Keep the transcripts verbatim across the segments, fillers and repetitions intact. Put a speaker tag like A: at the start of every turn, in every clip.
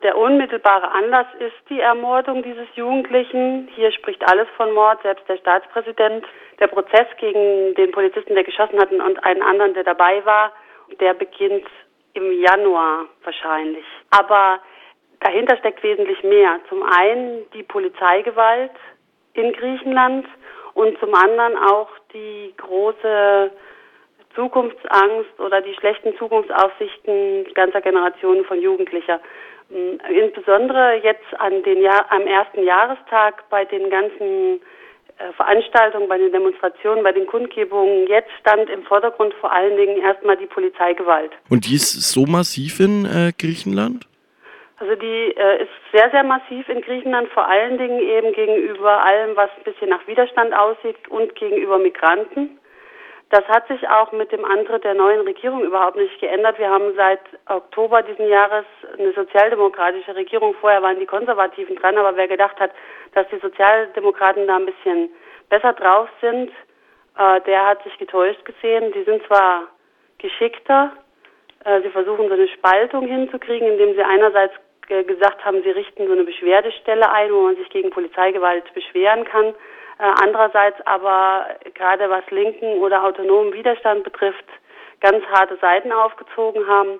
A: Der unmittelbare Anlass ist die Ermordung dieses Jugendlichen. Hier spricht alles von Mord, selbst der Staatspräsident. Der Prozess gegen den Polizisten, der geschossen hat, und einen anderen, der dabei war, der beginnt im Januar wahrscheinlich. Aber dahinter steckt wesentlich mehr. Zum einen die Polizeigewalt in Griechenland und zum anderen auch die große Zukunftsangst oder die schlechten Zukunftsaussichten ganzer Generationen von Jugendlicher. Insbesondere jetzt an den Jahr, am ersten Jahrestag bei den ganzen äh, Veranstaltungen, bei den Demonstrationen, bei den Kundgebungen, jetzt stand im Vordergrund vor allen Dingen erstmal die Polizeigewalt.
B: Und die ist so massiv in äh, Griechenland?
A: Also die äh, ist sehr, sehr massiv in Griechenland, vor allen Dingen eben gegenüber allem, was ein bisschen nach Widerstand aussieht und gegenüber Migranten. Das hat sich auch mit dem Antritt der neuen Regierung überhaupt nicht geändert. Wir haben seit Oktober diesen Jahres eine sozialdemokratische Regierung. Vorher waren die Konservativen dran, aber wer gedacht hat, dass die Sozialdemokraten da ein bisschen besser drauf sind, äh, der hat sich getäuscht gesehen. Die sind zwar geschickter, äh, sie versuchen so eine Spaltung hinzukriegen, indem sie einerseits g- gesagt haben, sie richten so eine Beschwerdestelle ein, wo man sich gegen Polizeigewalt beschweren kann. Andererseits aber, gerade was linken oder autonomen Widerstand betrifft, ganz harte Seiten aufgezogen haben.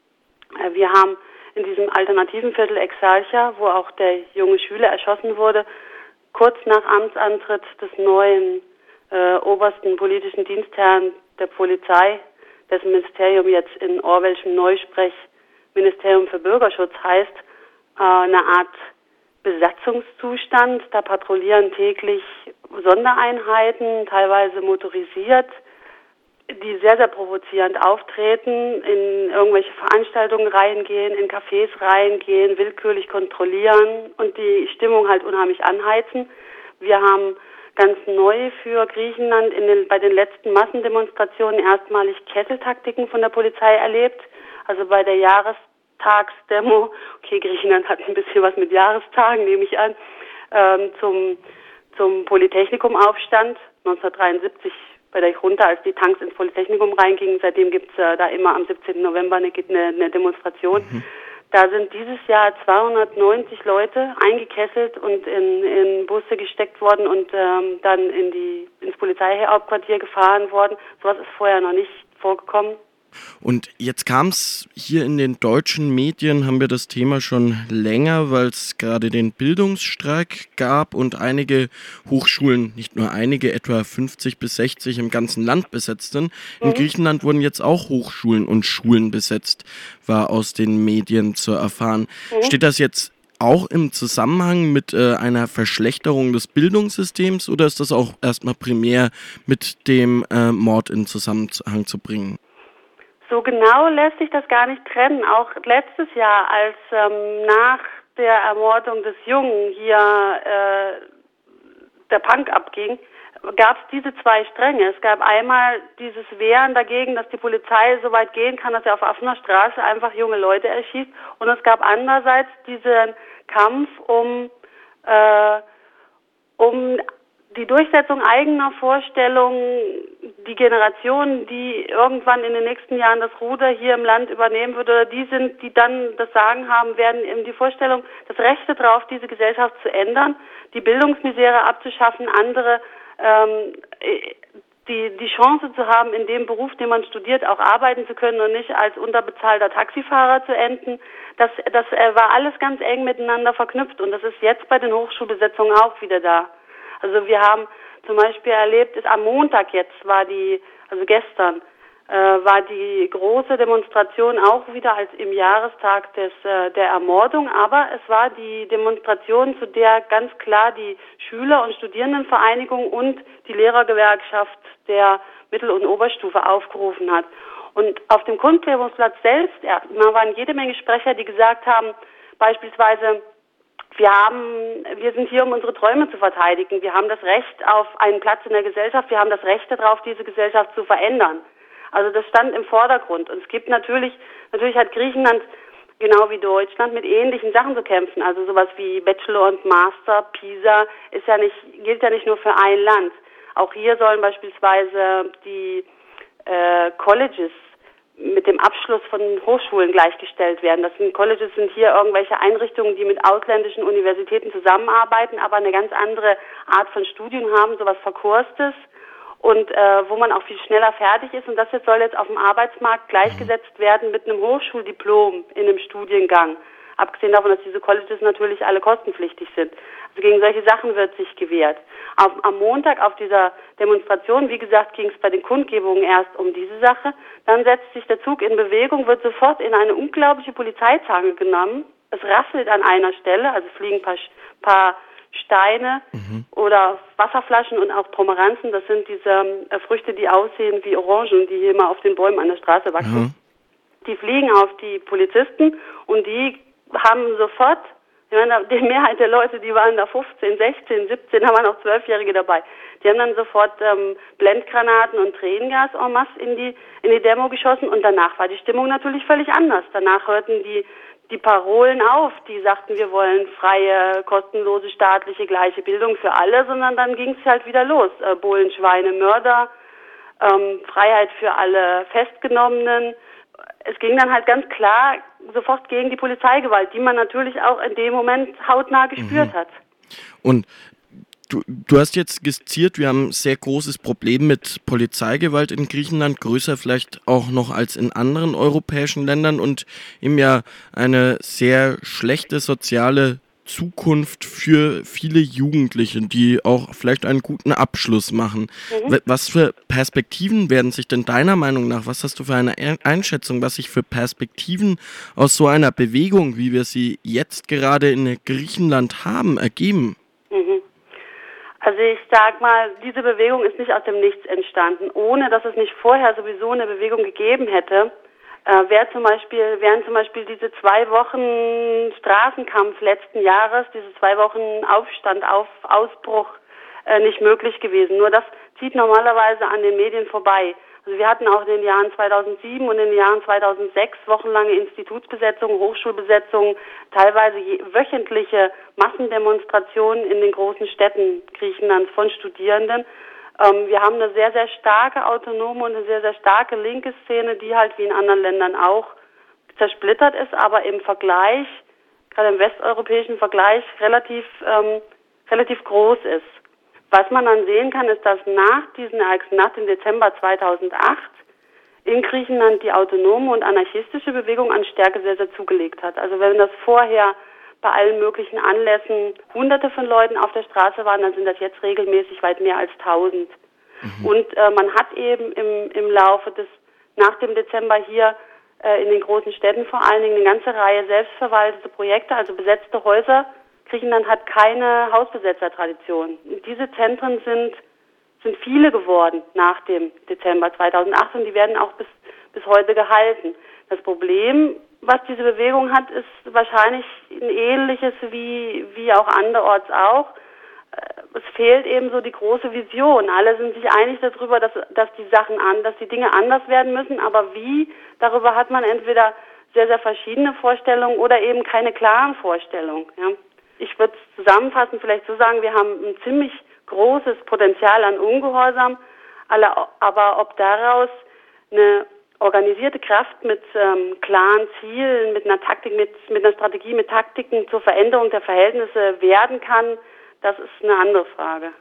A: Wir haben in diesem alternativen Viertel Exarchia, wo auch der junge Schüler erschossen wurde, kurz nach Amtsantritt des neuen äh, obersten politischen Dienstherrn der Polizei, dessen Ministerium jetzt in Orwellschem Neusprech Ministerium für Bürgerschutz heißt, äh, eine Art Besatzungszustand. Da patrouillieren täglich Sondereinheiten, teilweise motorisiert, die sehr, sehr provozierend auftreten, in irgendwelche Veranstaltungen reingehen, in Cafés reingehen, willkürlich kontrollieren und die Stimmung halt unheimlich anheizen. Wir haben ganz neu für Griechenland in den, bei den letzten Massendemonstrationen erstmalig Kesseltaktiken von der Polizei erlebt. Also bei der Jahrestagsdemo, okay, Griechenland hat ein bisschen was mit Jahrestagen, nehme ich an, ähm, zum, zum Polytechnikumaufstand neunzehnhundertdreiundsiebzig bei der Junta, als die Tanks ins Polytechnikum reingingen. Seitdem gibt's äh, da immer am siebzehnten November eine, eine, eine Demonstration. Mhm. Da sind dieses Jahr zweihundertneunzig Leute eingekesselt und in, in Busse gesteckt worden und ähm, dann in die ins Polizeihauptquartier gefahren worden. Sowas ist vorher noch nicht vorgekommen.
B: Und jetzt kam es hier in den deutschen Medien, haben wir das Thema schon länger, weil es gerade den Bildungsstreik gab und einige Hochschulen, nicht nur einige, etwa fünfzig bis sechzig im ganzen Land besetzt sind. In mhm. Griechenland wurden jetzt auch Hochschulen und Schulen besetzt, war aus den Medien zu erfahren. Mhm. Steht das jetzt auch im Zusammenhang mit äh, einer Verschlechterung des Bildungssystems oder ist das auch erstmal primär mit dem äh, Mord in Zusammenhang zu bringen?
A: So genau lässt sich das gar nicht trennen. Auch letztes Jahr, als ähm, nach der Ermordung des Jungen hier äh, der Punk abging, gab es diese zwei Stränge. Es gab einmal dieses Wehren dagegen, dass die Polizei so weit gehen kann, dass er auf offener Straße einfach junge Leute erschießt. Und es gab andererseits diesen Kampf um, äh, um die Durchsetzung eigener Vorstellungen, die Generation, die irgendwann in den nächsten Jahren das Ruder hier im Land übernehmen wird, oder die sind, die dann das Sagen haben werden, eben die Vorstellung, das Rechte darauf, diese Gesellschaft zu ändern, die Bildungsmisere abzuschaffen, andere ähm, die die Chance zu haben, in dem Beruf, den man studiert, auch arbeiten zu können und nicht als unterbezahlter Taxifahrer zu enden. Das, das war alles ganz eng miteinander verknüpft und das ist jetzt bei den Hochschulbesetzungen auch wieder da. Also wir haben zum Beispiel erlebt, ist am Montag jetzt war die, also gestern, äh, war die große Demonstration auch wieder als im Jahrestag des äh, der Ermordung, aber es war die Demonstration, zu der ganz klar die Schüler- und Studierendenvereinigung und die Lehrergewerkschaft der Mittel- und Oberstufe aufgerufen hat. Und auf dem Kundgebungsplatz selbst, ja, da waren jede Menge Sprecher, die gesagt haben, beispielsweise, Wir haben, wir sind hier, um unsere Träume zu verteidigen. Wir haben das Recht auf einen Platz in der Gesellschaft. Wir haben das Recht darauf, diese Gesellschaft zu verändern. Also das stand im Vordergrund. Und es gibt natürlich, natürlich hat Griechenland genau wie Deutschland mit ähnlichen Sachen zu kämpfen. Also sowas wie Bachelor und Master, PISA ist ja nicht, gilt ja nicht nur für ein Land. Auch hier sollen beispielsweise die äh, Colleges mit dem Abschluss von Hochschulen gleichgestellt werden. Das sind Colleges, sind hier irgendwelche Einrichtungen, die mit ausländischen Universitäten zusammenarbeiten, aber eine ganz andere Art von Studium haben, sowas Verkurstes und äh, wo man auch viel schneller fertig ist. Und das jetzt soll jetzt auf dem Arbeitsmarkt gleichgesetzt werden mit einem Hochschuldiplom in einem Studiengang. Abgesehen davon, dass diese Colleges natürlich alle kostenpflichtig sind. Also gegen solche Sachen wird sich gewehrt. Auf, am Montag auf dieser Demonstration, wie gesagt, ging es bei den Kundgebungen erst um diese Sache. Dann setzt sich der Zug in Bewegung, wird sofort in eine unglaubliche Polizeizange genommen. Es rasselt an einer Stelle, also fliegen ein paar, paar Steine mhm. oder Wasserflaschen und auch Pomeranzen. Das sind diese äh, Früchte, die aussehen wie Orangen, die hier immer auf den Bäumen an der Straße wachsen. Mhm. Die fliegen auf die Polizisten und die haben sofort, ich meine, die Mehrheit der Leute, die waren da fünfzehn, sechzehn, siebzehn, da waren auch Zwölfjährige dabei. Die haben dann sofort ähm, Blendgranaten und Tränengas en masse in die, in die Demo geschossen und danach war die Stimmung natürlich völlig anders. Danach hörten die, die Parolen auf, die sagten, wir wollen freie, kostenlose, staatliche, gleiche Bildung für alle, sondern dann ging es halt wieder los. Äh, Bullen, Schweine, Mörder, ähm, Freiheit für alle Festgenommenen. Es ging dann halt ganz klar sofort gegen die Polizeigewalt, die man natürlich auch in dem Moment hautnah gespürt mhm. hat.
B: Und du, du hast jetzt skizziert, wir haben ein sehr großes Problem mit Polizeigewalt in Griechenland, größer vielleicht auch noch als in anderen europäischen Ländern und eben ja eine sehr schlechte soziale Zukunft für viele Jugendliche, die auch vielleicht einen guten Abschluss machen. Mhm. Was für Perspektiven werden sich denn deiner Meinung nach, was hast du für eine Einschätzung, was sich für Perspektiven aus so einer Bewegung, wie wir sie jetzt gerade in Griechenland haben, ergeben?
A: Mhm. Also ich sag mal, diese Bewegung ist nicht aus dem Nichts entstanden, ohne dass es nicht vorher sowieso eine Bewegung gegeben hätte. Äh, wär zum Beispiel, wären zum Beispiel diese zwei Wochen Straßenkampf letzten Jahres, diese zwei Wochen Aufstand, auf Ausbruch äh, nicht möglich gewesen. Nur das zieht normalerweise an den Medien vorbei. Also wir hatten auch in den Jahren zweitausendsieben und in den Jahren zweitausendsechs wochenlange Institutsbesetzungen, Hochschulbesetzungen, teilweise je, wöchentliche Massendemonstrationen in den großen Städten Griechenlands von Studierenden. Ähm, wir haben eine sehr, sehr starke autonome und eine sehr, sehr starke linke Szene, die halt wie in anderen Ländern auch zersplittert ist, aber im Vergleich, gerade im westeuropäischen Vergleich, relativ, ähm, relativ groß ist. Was man dann sehen kann, ist, dass nach diesen Ereignissen, nach dem Dezember zweitausendacht, in Griechenland die autonome und anarchistische Bewegung an Stärke sehr, sehr zugelegt hat. Also wenn das vorher bei allen möglichen Anlässen Hunderte von Leuten auf der Straße waren, dann sind das jetzt regelmäßig weit mehr als tausend. Mhm. Und äh, man hat eben im, im Laufe des, nach dem Dezember hier äh, in den großen Städten vor allen Dingen eine ganze Reihe selbstverwaltete Projekte, also besetzte Häuser. Griechenland hat keine Hausbesetzertradition. Und diese Zentren sind, sind viele geworden nach dem Dezember zweitausendacht und die werden auch bis, bis heute gehalten. Das Problem, was diese Bewegung hat, ist wahrscheinlich ein ähnliches wie, wie auch anderorts auch. Es fehlt eben so die große Vision. Alle sind sich einig darüber, dass, dass die Sachen an, dass die Dinge anders werden müssen, aber wie, darüber hat man entweder sehr, sehr verschiedene Vorstellungen oder eben keine klaren Vorstellungen. Ja. Ich würde es zusammenfassend vielleicht so sagen, wir haben ein ziemlich großes Potenzial an Ungehorsam, aber ob daraus eine organisierte Kraft mit ähm, klaren Zielen, mit einer Taktik, mit, mit einer Strategie, mit Taktiken zur Veränderung der Verhältnisse werden kann, das ist eine andere Frage.